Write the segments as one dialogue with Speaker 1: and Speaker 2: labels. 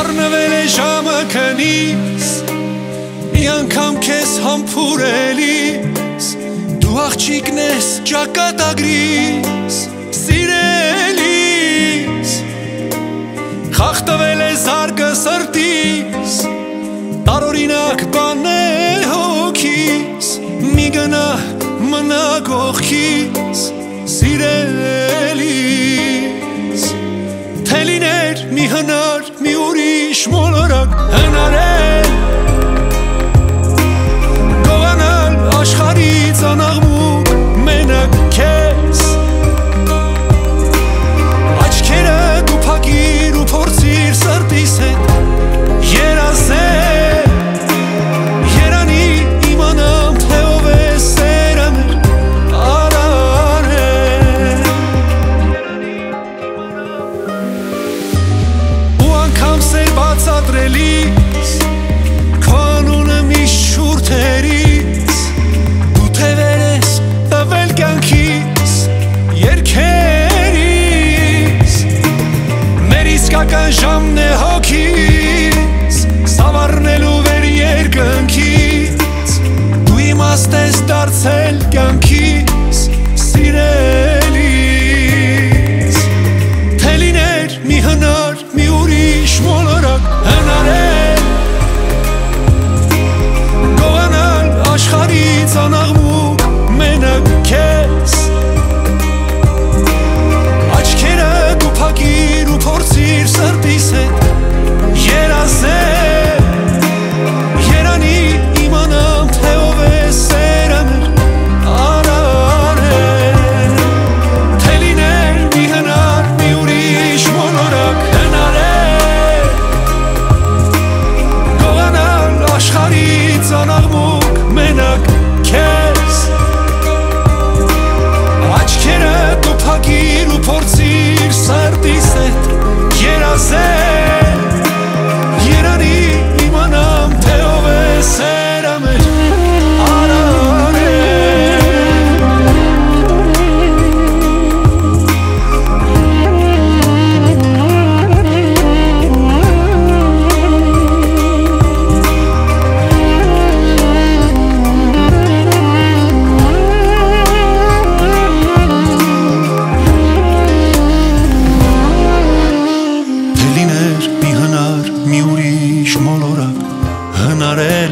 Speaker 1: Առնվել է ժամը քնից, մի անգամ քեզ համբուրելիս, դու աղջիկն ես ճակատագրիս, սիրելիս, խախտվել է զարկը սրտիս, տարօրինակ բան է հոգիս, մի գնա մնա կողքիս, սիրելիս, թե լիներ մի հնար, մի ուրիշ մոլորակ հնարել, գողանալ աշխարհից անաղմուկ մենակ քեզ, աչքերը դու փակիր ու փորձիր սրտիս հետ երազել, երանի իմանամ թե ով է սերը մեր արարել, ու անգամ սեր բացատրելիս քո անունը միշտ շուրթերից, դու թևեր ես տվել կյանքիս երգերիս, մեր իսկական ժամն է հոգիս սավառնելու վեր երկնքից, դու իմաստ ես դարձել կյանքիս սիրելիս, թե լիներ մի հնար, մի ուրիշ մոլորակ հնարել, գողանալ աշխարհից անաղմուկ մենակ քեզ, աչքերը դու փակիր ու փորձիր սրտիս հետ երազել, երանի իմանամ թե ով է սերը մեր արարել, թե լիներ մի հնար, մի ուրիշ մոլորակ հնարել, գողանալ աշխարհից անաղմուկ մենակ քեզ, աչքերը դու փակիր ու փորձիր սրտիս հետ երազել, երանի իմանամ թե ով է սերը մեր արարել, թե լիներ մի հնար, մի ուրիշ մոլորակ հնարել,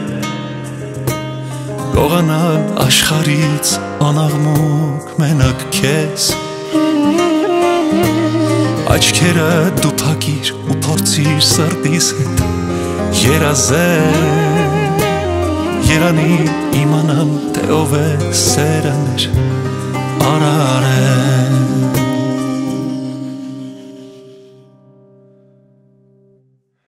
Speaker 1: գողանալ աշխարհից անաղմուկ մենակ քեզ, աչքերը դու փակիր ու փորձիր սրտիս հետ երազել, երանի իմանամ թե ով է սերը մեր արարել.